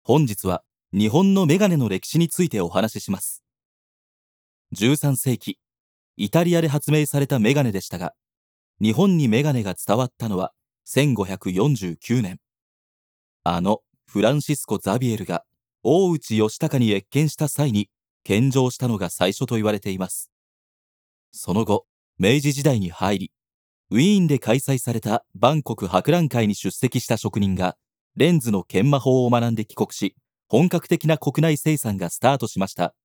本日は日本のメガネの歴史についてお話しします。13世紀、イタリアで発明されたメガネでしたが、日本にメガネが伝わったのは1549年。フランシスコ・ザビエルが大内義隆に謁見した際に献上したのが最初と言われています。その後、明治時代に入り、ウィーンで開催された万国博覧会に出席した職人がレンズの研磨法を学んで帰国し、本格的な国内生産がスタートしました。